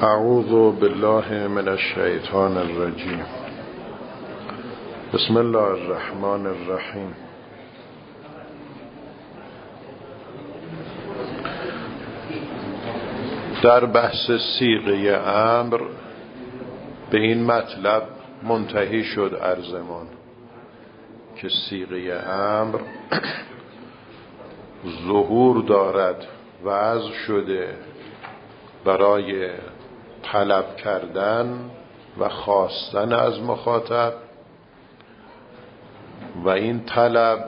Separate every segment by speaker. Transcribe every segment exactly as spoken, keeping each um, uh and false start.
Speaker 1: اعوذ بالله من الشیطان الرجیم. بسم الله الرحمن الرحیم. در بحث صیغه امر به این مطلب منتهی شد عرضمان که صیغه امر ظهور دارد، وضع شده برای طلب کردن و خواستن از مخاطب و این طلب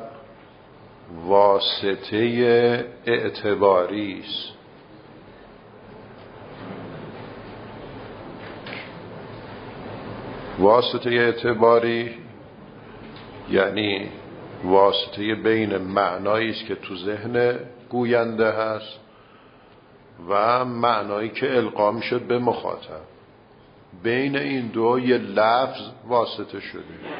Speaker 1: واسطه اعتباری است. واسطه اعتباری یعنی واسطه بین معنایی است که تو ذهن گوینده هست و معنایی که القا میشد به مخاطب. بین این دو یه لفظ واسطه شده.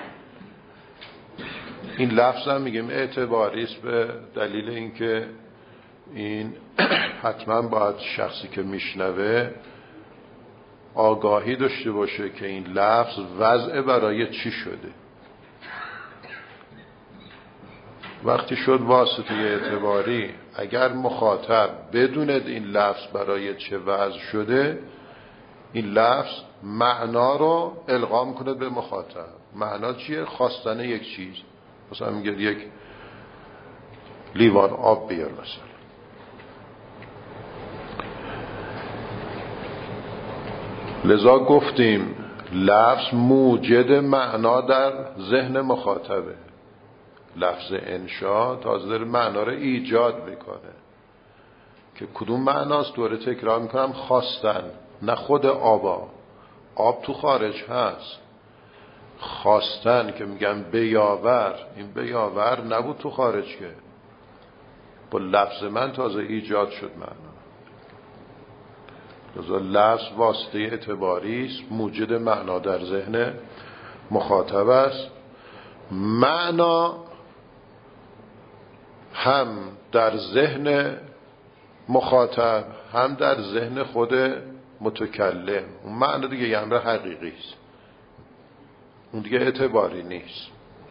Speaker 1: این لفظ هم میگیم اعتباری است به دلیل اینکه این حتما باید شخصی که میشنوه آگاهی داشته باشه که این لفظ وضع برای چی شده. وقتی شد واسطه اعتباری، اگر مخاطب بدوند این لفظ برای چه وضع شده، این لفظ معنا رو القا میکنه به مخاطب. معنا چیه؟ خواستن یک چیز. مثلا میگه یک لیوان آب بیار مثلا. لذا گفتیم لفظ موجد معنا در ذهن مخاطبه. لفظ انشا تازه داره معنا رو ایجاد میکنه که کدوم معناست. دوره تکرار میکنم، خواستن، نه خود آبا. آب تو خارج هست. خواستن که میگن بیاور، این بیاور نبود تو خارج که با لفظ من تازه ایجاد شد معنا. لذا لفظ واسطه اعتباری است، موجد معنا در ذهن مخاطب است. معنا هم در ذهن مخاطب هم در ذهن خود متکلم. اون معنا دیگه یه امر حقیقی است، اون دیگه اعتباری نیست.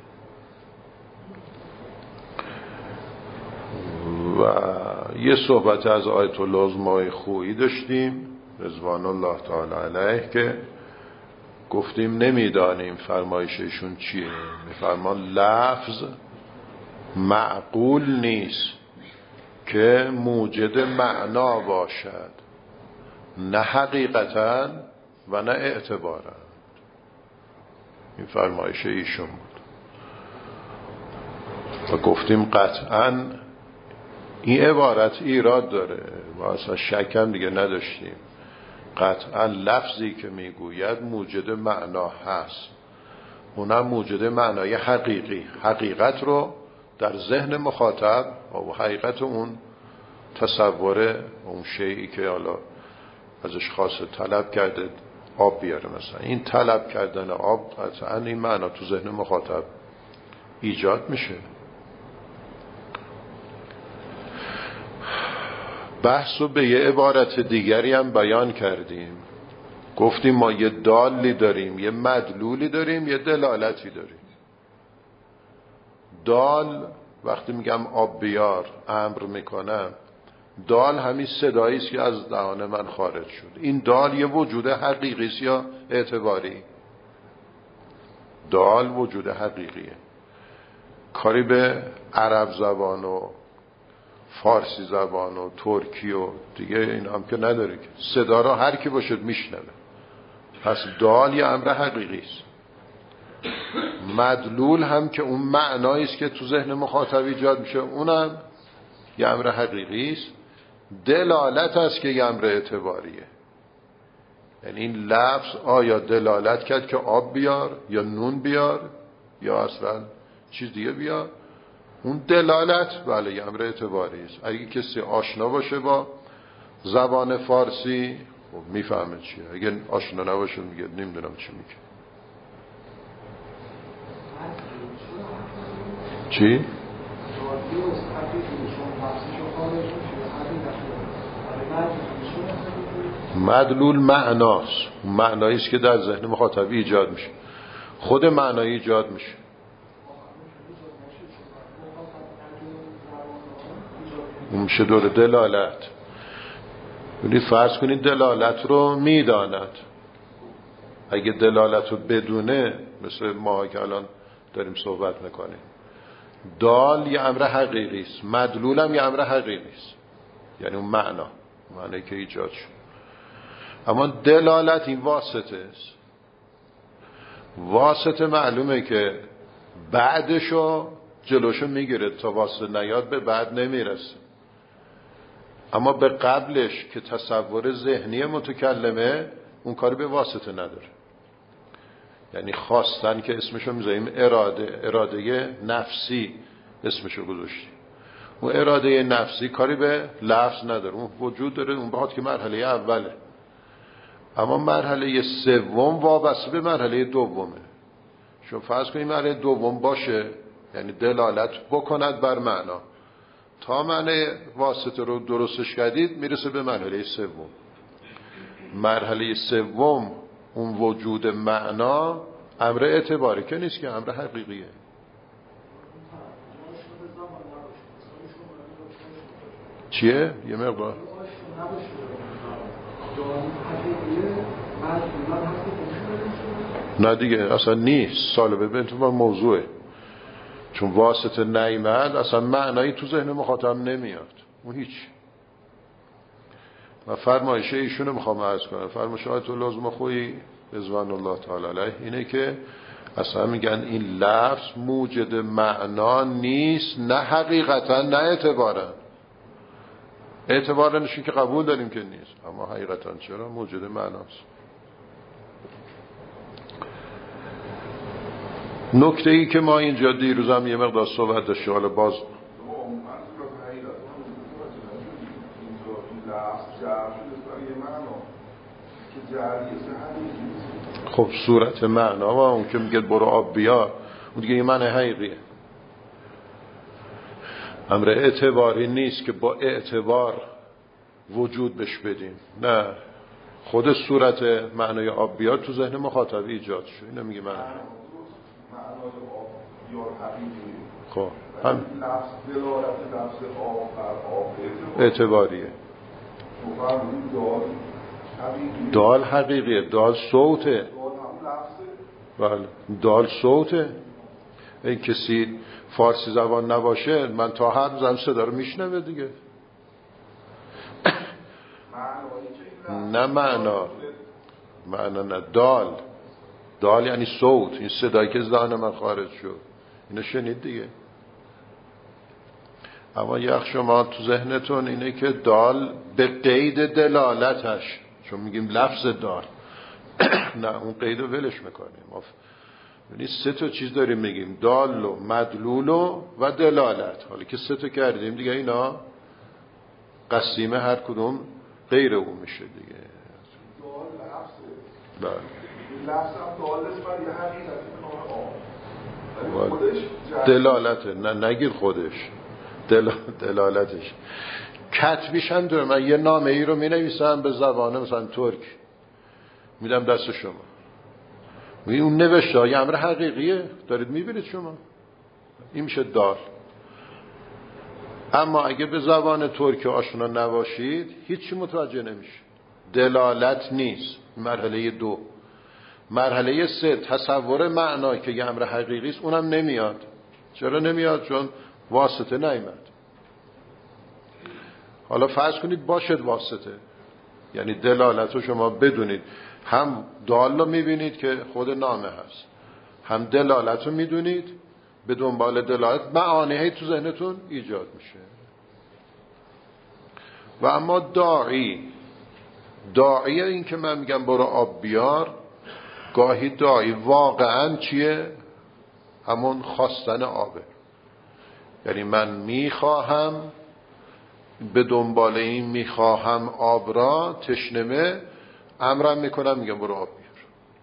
Speaker 1: و یه صحبت از آیت الله عظمای خویی داشتیم رضوان الله تعالی علیه که گفتیم نمیدانیم فرمایششون چیه. میفرمان لفظ معقول نیست که موجد معنا باشد، نه حقیقتا و نه اعتبارا. این فرمایش ایشون بود و گفتیم قطعا این عبارت ایراد داره و اصلا شک هم دیگه نداشتیم. قطعا لفظی که میگوید موجد معنا هست، اونم موجد معنای حقیقی. حقیقت رو در ذهن مخاطب و حقیقت اون تصور اون شیئی که حالا ازش خواسته طلب کرده آب بیاره مثلا، این طلب کردن آب قطعا این معنا تو ذهن مخاطب ایجاد میشه. بحث رو به یه عبارت دیگری هم بیان کردیم. گفتیم ما یه دالی داریم، یه مدلولی داریم، یه دلالتی داریم. دال وقتی میگم آب بیار امر میکنم، دال همین صدایی است که از دهان من خارج شد. این دال یه وجود حقیقی است یا اعتباری؟ دال وجود حقیقیه. کاری به عرب زبان و فارسی زبان و ترکی و دیگه این هم که نداره که صدا را هر کی باشد میشنوه. پس دال یه امر حقیقی است. مدلول هم که اون معنایی است که تو ذهن مخاطب ایجاد میشه، اونم یه امر حقیقی است. دلالت است که یه امر اعتباریه. یعنی این لفظ آیا دلالت کرد که آب بیار یا نون بیار یا اصلا چیز دیگه بیار، اون دلالت بله یه امر اعتباری است. اگه کسی آشنا باشه با زبان فارسی خب میفهمه چیه. اگه آشنا نباشه میگه نمیدونم چی میگه. چی؟ مدلول معناست، معنایی است که در ذهن مخاطب ایجاد میشه، خود معنایی ایجاد میشه. اون میشه دور دلالت. یعنی فرض کنید دلالت رو میداند، اگه دلالت رو بدونه، مثل ما که الان داریم صحبت میکنیم، دال یه امر حقیقی است، مدلول هم یه امر حقیقی است، یعنی اون معنا، معنی که ایجاد شد. اما دلالت این واسطه است. واسطه معلومه که بعدشو جلوشو میگیره، تا واسطه نیاد به بعد نمیرسه. اما به قبلش که تصور ذهنی متکلمه، اون کاری به واسطه نداره. یعنی خواستن که اسمشو میذاریم اراده، اراده نفسی اسمشو گذاشتیم. اون اراده نفسی کاری به لفظ نداره، اون وجود داره، اون بخاطر که مرحله اوله. اما مرحله سوم وابسته به مرحله دومه. شما فرض کنید مرحله دوم باشه، یعنی دلالت بکند بر معنا، تا معنی واسطه رو درستش کردید میرسه به مرحله سوم. مرحله سوم اون وجود معنا امر اعتباری که نیست، که امر حقیقیه. چیه؟ یه مقدار نه دیگه، اصلا نیست. سالبه بنتون با موضوعه، چون واسطه نیامد اصلا معنایی تو ذهن مخاطب نمیاد، اون هیچ. و فرمایشه ایشونو میخوام عرض کنم، فرمایشه آیت الله لازم خویی رضوان الله تعالی علیه اینه که اصلا میگن این لفظ موجد معنا نیست، نه حقیقتا نه اعتبارا. اعتبارا نشون که قبول داریم که نیست، اما حقیقتا چرا موجد معناست. نکته ای که ما اینجا دیروز هم یه مقدار صحبت داشته، حالا باز خب صورت معنا و اون که میگه برو آب بیار، اون دیگه یه معنی حقیقیه، امر اعتباری نیست که با اعتبار وجود بش بدیم. نه، خود صورت معنای آب بیار تو ذهن مخاطب ایجاد شد. اینو میگه معنی خب هم اعتباریه. دال حقیقیه، دال صوته. بله، دال صوته. این کسی فارسی زبان نباشه، من تا حرف زن صدا رو میشنوه دیگه. نه معنا، معنا نه، دال. دال یعنی صوت، این صدایی که از دهن من خارج شد، اینو شنید دیگه. اما یک شما تو ذهنتون اینه که دال به قید دلالتش، چون میگیم لفظ دال نه، اون قید رو ولش میکنیم. یعنی سه تا چیز داریم میگیم، دال و مدلول و دلالت. حالا که سه تا کردیم دیگه، اینا قسیمه هر کدوم غیر اون میشه دیگه.
Speaker 2: دال لفظه.
Speaker 1: بله.
Speaker 2: لفظ هم دال است بر یه حقیقتی کنار آن. خودش
Speaker 1: دلالته، نه نگیر خودش، دل... دلالتش. کتبیش هم داره. من یه نامه ای رو می نویسم به زبانه مثلا ترک، میدم دست شما، می اون نوشته یه امر حقیقیه، دارید میبینید شما، این میشه دال. اما اگه به زبان ترک آشنا نباشید هیچی متوجه نمیشه. دلالت نیست. مرحله دو. مرحله سه تصور معنا که یه امر حقیقی است، اونم نمیاد. چرا نمیاد؟ چون واسطه نیامد. حالا فرض کنید باشد واسطه، یعنی دلالت رو شما بدونید، هم دال رو میبینید که خود نامه هست، هم دلالت رو میدونید، به دنبال دلالت معانی تو ذهنتون ایجاد میشه. و اما داعی، داعی این که من میگم برو آب بیار، گاهی داعی واقعا چیه؟ همون خواستن آبه. یعنی من میخواهم، به دنبال این میخواهم آب را، تشنمه، امرم میکنم میگم برو آب بیار.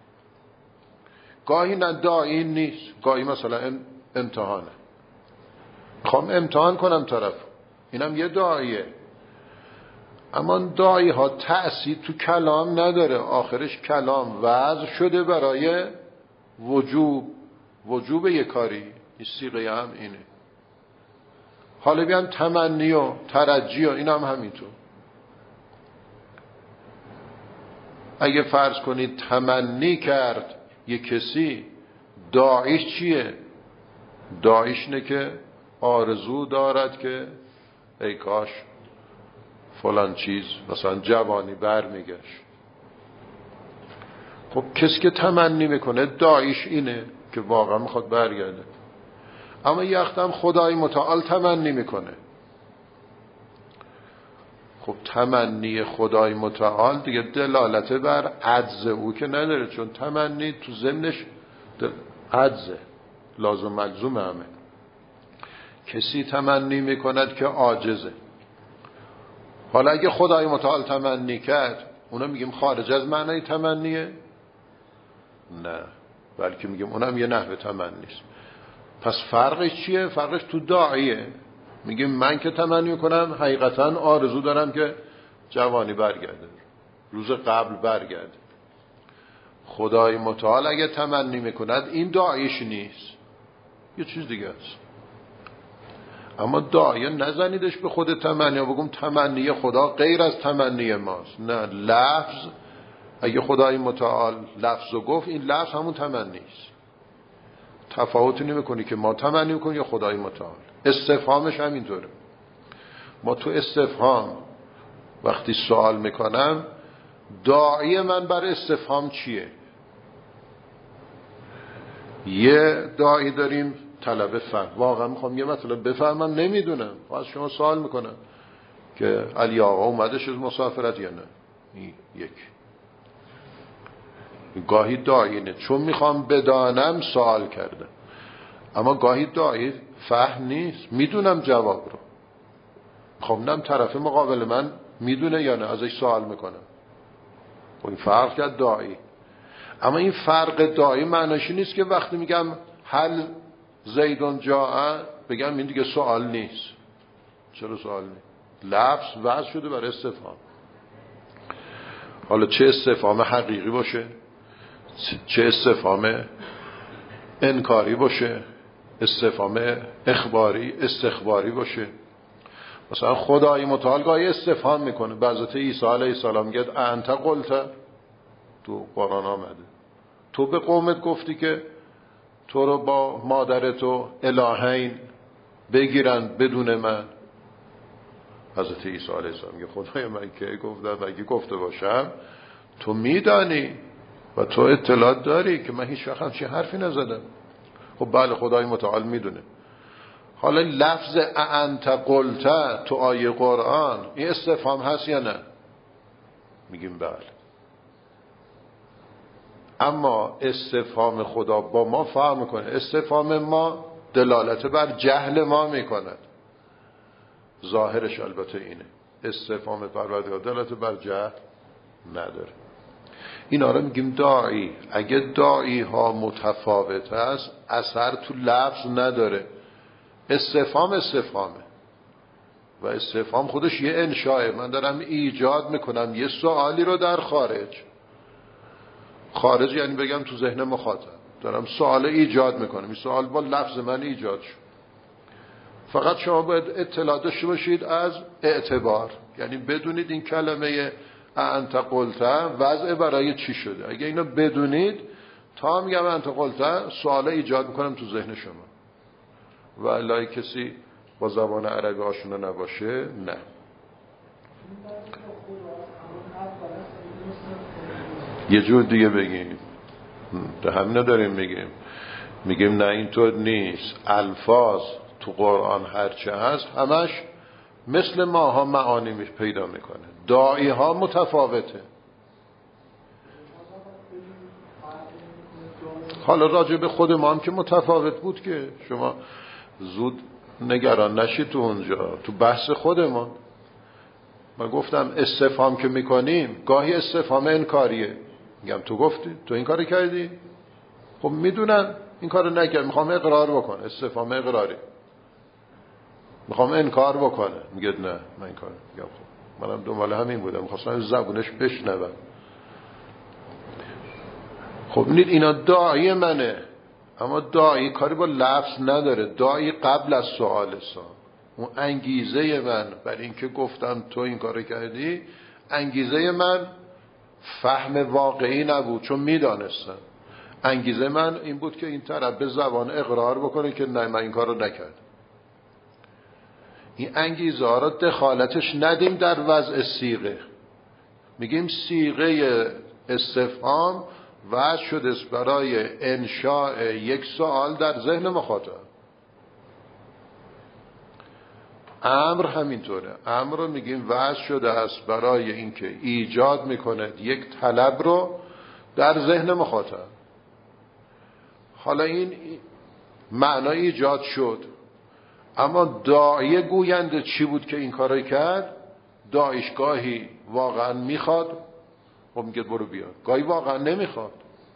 Speaker 1: گاهی نه داعی نیست، گاهی مثلا امتحانه، میخوام امتحان کنم طرف، اینم یه داعیه. اما داعی ها تأثیر تو کلام نداره، آخرش کلام وضع شده برای وجوب وجوب یک کاری، این صیغه هم اینه. حالا بیان تمنی و ترجی و این هم همینطور. اگه فرض کنید تمنی کرد یک کسی، داعیش چیه؟ داعیش نه که آرزو دارد که ای کاش فلان چیز مثلا جوانی برمیگشت. خب کسی که تمنی میکنه داعیش اینه که واقعا میخواد برگرده. اما یه وقت هم خدای متعال تمنی میکنه. خب تمنی خدای متعال دیگه دلالت بر عجز او که نداره، چون تمنی تو ضمنش عجزه، لازم ملزوم همه. کسی تمنی میکند که عاجزه. حالا اگه خدای متعال تمنی کرد، اونا میگیم خارج از معنای تمنیه؟ نه، بلکه میگیم اونم یه نحوه تمنیست. پس فرقش چیه؟ فرقش تو داعیه. میگیم من که تمنی میکنم حقیقتا آرزو دارم که جوانی برگرده، روز قبل برگرده. خدای متعال اگه تمنی میکند این داعیش نیست، یه چیز دیگه است. اما داعیه نزنیدش به خود تمنی و بگم تمنی خدا غیر از تمنی ماست. نه، لفظ اگه خدای متعال لفظو گفت، این لفظ همون تمنی است. تفاوتی نمیکنی که ما تمنی میکنیم یا خدای متعال. استفهامش همینطوره. ما تو استفهام وقتی سوال میکنم، داعی من بر استفهام چیه؟ یه داعی داریم طلب فهم، واقعا میخوام یه مطلب بفهمم نمیدونم، از شما سوال میکنم که علی آقا اومده شد مسافرت یا نه. این یک. گاهی داعی نه، چون میخوام بدانم سوال کردم. اما گاهی داعی فهم نیست، میدونم جواب رو، خواندم طرف مقابل من میدونه یا نه، ازش سوال میکنم. و این فرق کرد داعی. اما این فرق داعی معنیش نیست که وقتی میگم هل زیدون جاء بگم این دیگه سوال نیست. چرا سوال نیست؟ لفظ وضع شده برای استفهام. حالا چه استفهام حقیقی باشه، چه استفهام انکاری باشه، استفهام اخباری استخباری باشه. مثلا خدای متعال گاهی استفهام میکنه. بعضت عیسی علیه السلام میگه انت قلت، تو قرآن آمده تو به قومت گفتی که تو رو با مادرت و الهین بگیرن بدون من. حضرت عیسی علیه السلام میگه خدای من که گفتم، اگه گفته باشم تو میدانی و تو اطلاع داری که من هیچ وقت همچین حرفی نزدم. خب بله، خدای متعال میدونه. حالا لفظ انت قلت تو آیه قرآن این استفهام هست یا نه؟ میگیم بله. اما استفهام خدا با ما فرق میکنه. استفهام ما دلالت بر جهل ما میکند، ظاهرش البته اینه. استفهام پروردگار دلالت بر جهل نداره. اینا رو میگیم داعی. اگه داعی ها متفاوت است، اثر تو لفظ نداره. استفهام استفهامه و استفهام خودش یه انشاءه. من دارم ایجاد میکنم یه سوالی رو در خارج. خارج یعنی بگم تو ذهن مخاطب دارم سوال ایجاد میکنم. این سوال با لفظ من ایجاد شد. فقط شما باید اطلاع داشته باشید از اعتبار، یعنی بدونید این کلمه انت قلت وضع برای چی شده. اگه اینو بدونید، تا میگم انت قلت سوال ایجاد میکنم تو ذهن شما. و الهی کسی با زبان عربی آشنا نباشه نه. یه جور دیگه بگیم، ده همینو داریم میگیم. میگیم نه اینطور نیست. الفاظ تو قرآن هرچه هست همش مثل ماها معانی پیدا میکنه. داعی ها متفاوته. حالا راجع به خود ما هم که متفاوت بود که شما زود نگران نشید تو اونجا، تو بحث خودمان. من گفتم استفهام که میکنیم گاهی استفهام انکاریه. میگم تو گفتی، تو این کارو کردی، خب میدونم این کارو نکرد، میخوام اقرار بکنه. استفهام اقراری. میخوام انکار بکنه، میگه نه من این کارو. میگم خب منم دنبال همین بودم، خواستم زبونش بشنوم. خب ببینید اینا داعی منه، اما داعی کاری با لفظ نداره. داعی قبل از سوال سا اون انگیزه من برای اینکه گفتم تو این کارو کردی، انگیزه من فهم واقعی نبود، چون میدانستم. انگیزه من این بود که این طرف به زبان اقرار بکنه که نه من این کارو نکردم. این انگیزه ها را دخالتش ندیم در وضع صیغه. میگیم صیغه استفهام وضع شده است برای انشاء یک سوال در ذهن مخاطب. امر همینطوره. امر رو میگیم وضع شده است برای اینکه ایجاد میکنه یک طلب رو در ذهن مخاطب. حالا این معنا ایجاد شد، اما داعی گوینده چی بود که این کارو کرد؟ داعیش گاهی واقعا میخواد، خب میگه برو بیا، گاهی واقعا نمیخواد،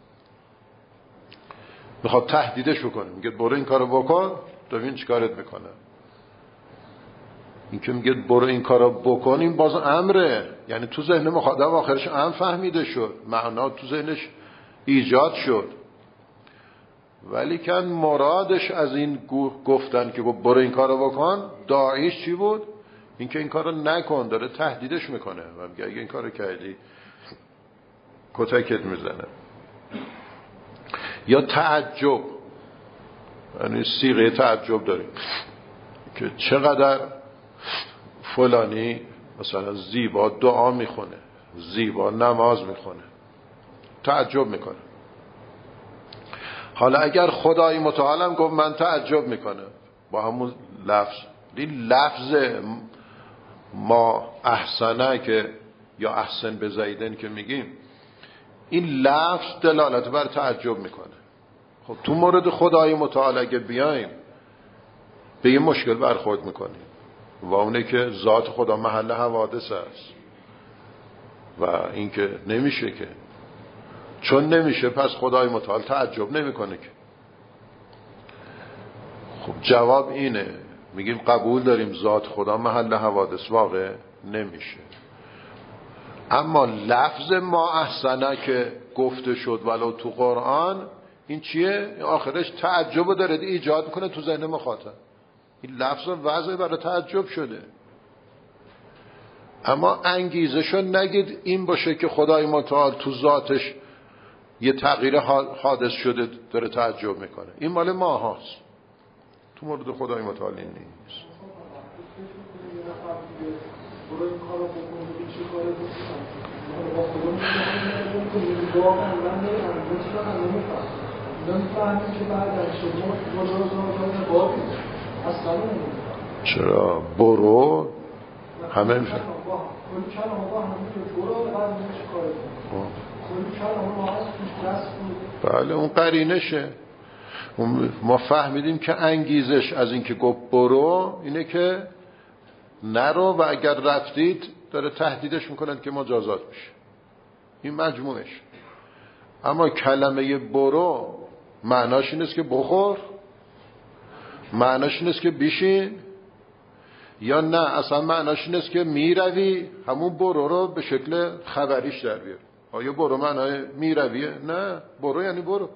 Speaker 1: میخواد تهدیدش بکنه، میگه برو این کارو بکن ببین چیکارت میکنه. این که میگه برو این کارو بکن این باز امره، یعنی تو ذهن مخاطب آخرش امر فهمیده شد، معنا تو ذهنش ایجاد شد، ولی که مرادش از این گفتن که برو این کارو بکن داعیش چی بود؟ این که این کارو نکن، داره تهدیدش میکنه و میگه اگه این کارو کردی کتکت میزنه. یا تعجب، یعنی صیغه تعجب داریم که چقدر فلانی مثلا زیبا دعا میخونه، زیبا نماز میخونه، تعجب میکنه. حالا اگر خدای متعالم گفت من تعجب میکنم با همون لفظ، این لفظ ما احسنه که یا احسن به زیدن که میگیم، این لفظ دلالت بر تعجب میکنه. خب تو مورد خدای متعال اگه بیایم به یه مشکل برخورد میکنیم و اونه که ذات خدا محل حوادث است و این که نمیشه، که چون نمیشه پس خدای متعال تعجب نمیکنه که. خب جواب اینه، میگیم قبول داریم ذات خدا محل حوادث واقع نمیشه، اما لفظ ما احسنه که گفته شد ولو تو قرآن این چیه؟ آخرش تعجب داره ایجاد میکنه تو ذهن مخاطب. این لفظ وضع برای تعجب شده، اما انگیزشو نگید این باشه که خدای متعال تو ذاتش یه تغییر حادث شده داره تعجب میکنه. این مال ما هاست، تو مورد خدای متعال این نیست. چرا برو همه میفهم بله اون قرینشه. ما فهمیدیم که انگیزش از اینکه گفت برو اینه که نرو و اگر رفتید داره تهدیدش میکنند که مجازات میشه، این مجموعش. اما کلمه برو معناش این است که بخور، معناش این است که بشین، یا نه اصلا معناش این است که میروی، همون برو رو به شکل خبریش در بیار. آیا برو معنای میرویه؟ نه، برو یعنی برو.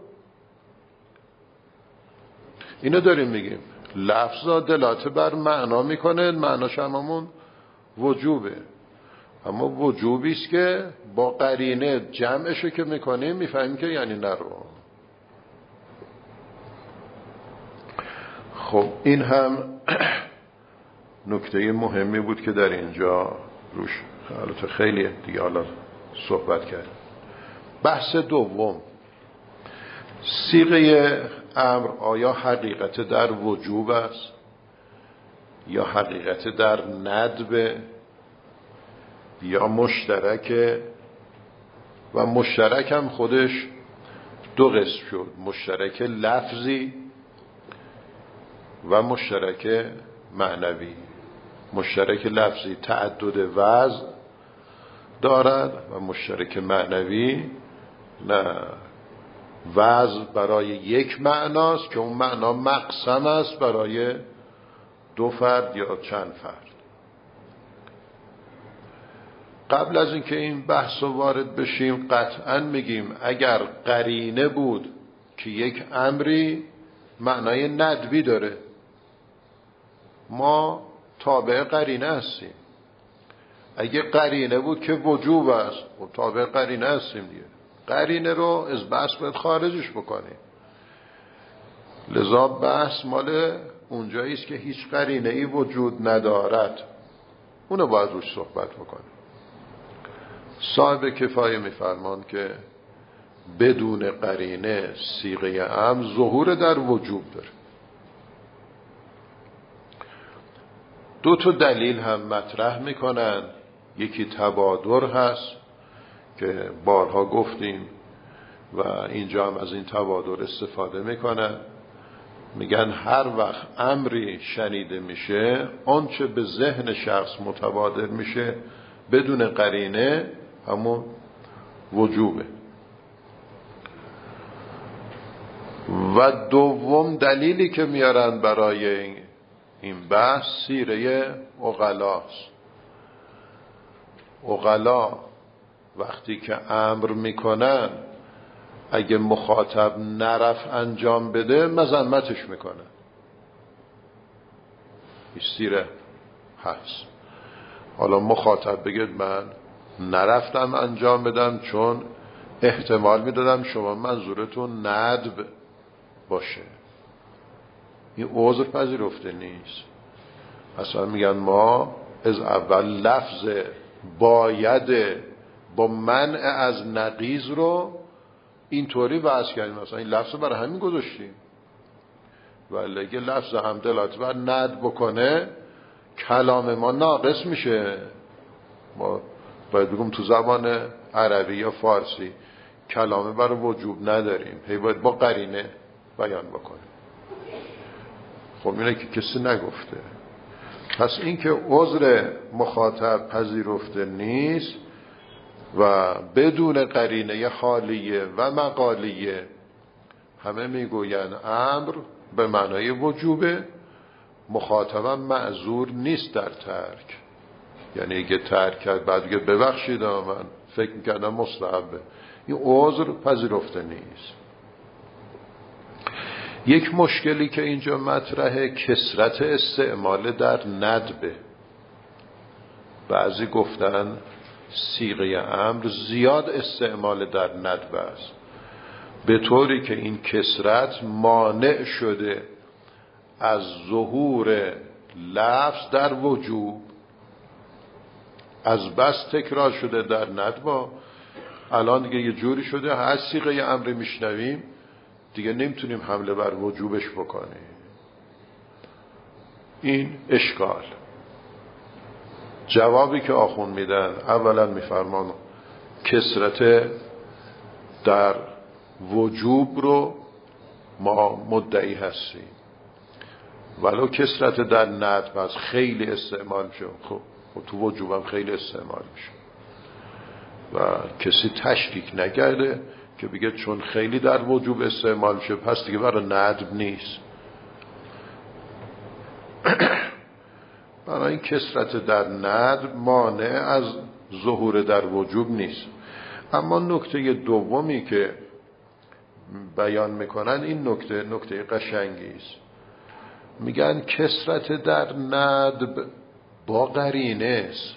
Speaker 1: اینو داریم میگیم لفظا دلالت بر معنا میکنه، معناش هممون وجوبه، اما وجوبی است که با قرینه جمعشو که میکنیم میفهمیم که یعنی نرو. خب این هم نکته مهمی بود که در اینجا روش البته خیلی دیگه حالا صحبت کرد. بحث دوم، صیغه امر آیا حقیقت در وجوب است یا حقیقت در ندب یا مشترک؟ و مشترک هم خودش دو قسم شد، مشترک لفظی و مشترک معنوی. مشترک لفظی تعدد وضع دارد و مشترک معنوی نه، وضع برای یک معناست که اون معنا مقسم است برای دو فرد یا چند فرد. قبل از اینکه این بحث رو وارد بشیم قطعا میگیم اگر قرینه بود که یک امری معنای ندبی داره، ما تابع قرینه هستیم. اگه قرینه بود که وجوب است، خب تابع قرینه هستیم دیگه. قرینه رو از بحث باید خارجش بکنیم. لذا بحث مال اونجایی است که هیچ قرینه ای وجود ندارد، اونو باید روش صحبت بکنیم. صاحب کفایه میفرمان که بدون قرینه صیغه امر ظهور در وجوب داره. دو تا دلیل هم مطرح میکنن. یکی تبادر هست که بارها گفتیم و اینجا هم از این تبادر استفاده میکنن. میگن هر وقت امری شنیده میشه آنچه به ذهن شخص متبادر میشه بدون قرینه همون وجوبه. و دوم دلیلی که میارن برای این بحث سیره عقلاست. عقلا وقتی که امر میکنن اگه مخاطب نرف انجام بده مذمتش میکنن. این سیره هست. حالا مخاطب بگید من نرفتم انجام بدم چون احتمال میدادم شما منظورتون ندب باشه، این عذر پذیرفته نیست. اصلا میگن ما از اول لفظ باید با منع از نقیض رو اینطوری بحث کردیم، مثلا این لفظ برای همین گذاشتیم. ولی اگه لفظ هم دلالت بر ند بکنه کلام ما ناقص میشه. ما باید بگم تو زبان عربی یا فارسی کلامه بر وجوب نداریم، هی باید با قرینه بیان بکنیم. خب اینه که کسی نگفته. پس این که عذر مخاطب پذیرفته نیست و بدون قرینه حالیه و مقالیه همه میگوین امر به معنای وجوبه، مخاطبم معذور نیست در ترک. یعنی اگه ترک کرد بعد بگه ببخشید من فکر میکردم مستحبه، این عذر پذیرفته نیست. یک مشکلی که اینجا مطرحه کثرت استعمال در ندبه. بعضی گفتن صیغه امر زیاد استعمال در ندبه است، به طوری که این کثرت مانع شده از ظهور لفظ در وجوب. از بس تکرار شده در ندبه الان دیگه یه جوری شده هر صیغه امر میشنویم دیگه نمیتونیم حمله بر وجوبش بکنیم. این اشکال. جوابی که آخوند میدن اولا میفرمان کثرت در وجوب رو ما مدعی هستیم، ولو کثرت در ندب از خیلی استعمال میشه. خب تو وجوبم خیلی استعمال میشه و کسی تشکیک نکرده که بگه چون خیلی در وجوب استعمال میشه پس دیگه برای ندب نیست. برای این کثرت در ندب مانع از ظهور در وجوب نیست. اما نکته دومی که بیان میکنن این نکته نکته قشنگی است. میگن کثرت در ندب با قرینه است.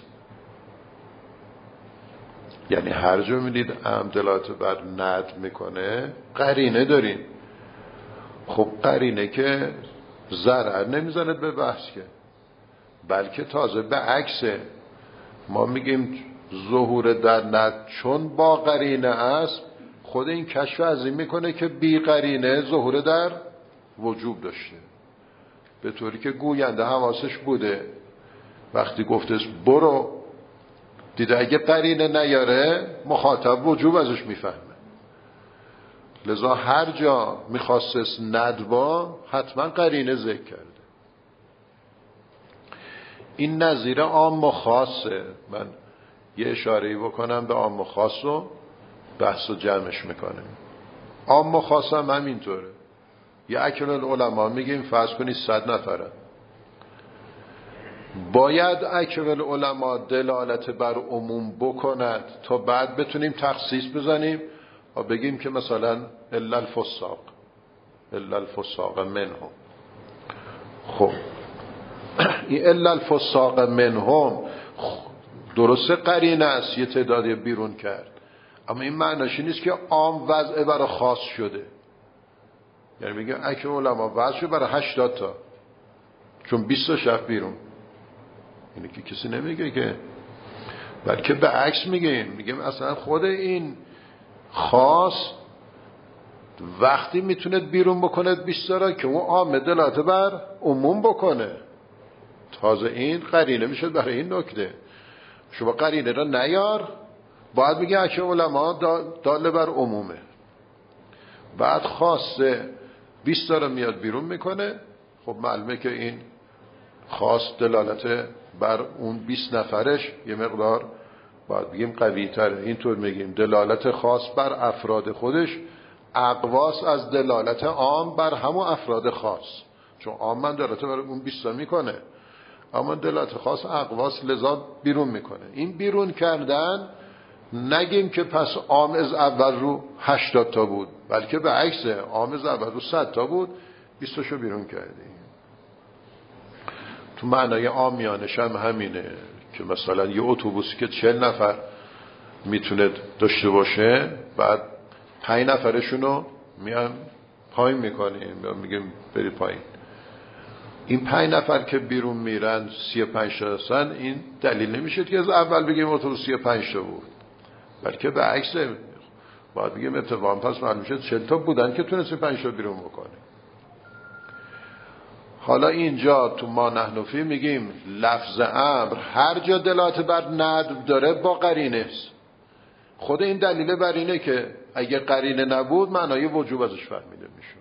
Speaker 1: یعنی هر جا میدید ام دلالت بر ندب میکنه قرینه داریم. خب قرینه که ضرر نمیزند به بحث که، بلکه تازه به عکسه. ما میگیم ظهور در ندب چون با قرینه است، خود این کشف از این میکنه که بی قرینه ظهور در وجوب داشته. به طوری که گوینده حواسش بوده وقتی گفته برو، دیده اگه قرینه نیاره مخاطب وجوب ازش میفهمه. لذا هر جا میخواست ندبا حتما قرینه ذکر کرده. این نظیر عام و خاصه. من یه اشاره‌ای بکنم به عام و خاص و بحث و جمعش میکنیم. عام و خاص هم همینطوره. یه اکل العلماء میگیم فرض کنید صد نفره، باید اکمل علما دلالت بر عموم بکند تا بعد بتونیم تخصیص بزنیم و بگیم که مثلا الا الفساق الا الفساق منهم. خب این الا الفساق منهم درسته قرینه است یه تعدادی بیرون کرد، اما این معناش نیست که عام وضع برای خاص شده. یعنی میگه اکمل علما وضع شده برای هشتاد تا چون بیست تا شب بیرون. اینه که کسی نمیگه که، بلکه به عکس میگه، میگه اصلا خود این خاص وقتی میتونه بیرون بکنه بیست تا را که اون عام دلالت بر عموم بکنه. تازه این قرینه میشه برای این نکته. شما قرینه را نیار، باید میگه اکمل علما داله بر عمومه. بعد خاصه بیست تا را میاد بیرون میکنه. خب معلومه که این خاص دلالت بر اون بیست نفرش یه مقدار باید بگیم قوی تره. اینطور میگیم دلالت خاص بر افراد خودش اقواس از دلالت عام بر همون افراد خاص، چون عام من دلالت بر اون بیست تا میکنه، اما دلالت خاص اقواس لذا بیرون میکنه. این بیرون کردن نگیم که پس عام از اول رو هشتاد تا بود، بلکه به عکس عام از اول رو صد تا بود، بیست تاشو بیرون کردیم. تو معنای عامیانش هم همینه که مثلا یه اتوبوسی که چهل نفر میتونه داشته باشه، بعد پنج نفرشونو میان پایین میکنیم، میگیم بری پایین. این پنج نفر که بیرون میرن سی و پنج تا هستن، این دلیل نمیشه که از اول بگیم اتوبوس سی و پنج تا بود، بلکه به عکس باید بگیم اتفاقا پس معلوم میشه چهل تا بودن که تونست سی و پنج تا بیرون بکنه. حالا اینجا تو ما نحنفی میگیم لفظ امر هر جا دلالت بر ندب داره با قرینه است. خود این دلیل بر اینه که اگه قرینه نبود معنای وجوب ازش فهمیده میشه.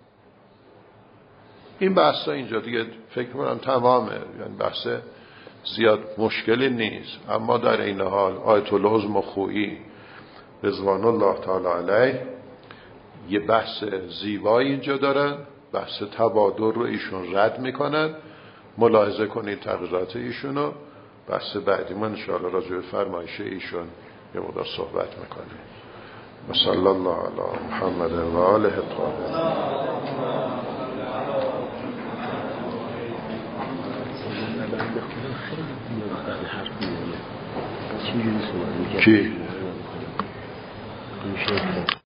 Speaker 1: این بحثا اینجا دیگه فکر کنم تمامه، یعنی بحث زیاد مشکلی نیست. اما در این حال آیت الله حزم خویی رضوان الله تعالی علیه یه بحث زیبایی اینجا دارن، بحث تبادل رو ایشون رد میکنن. ملاحظه کنید تغییرات ایشونو. بحث بعدی من انشاءالله راجع به فرمایش ایشون یه مقدار صحبت میکنیم. و صلی الله علی محمد و آله الطاهرین. کی؟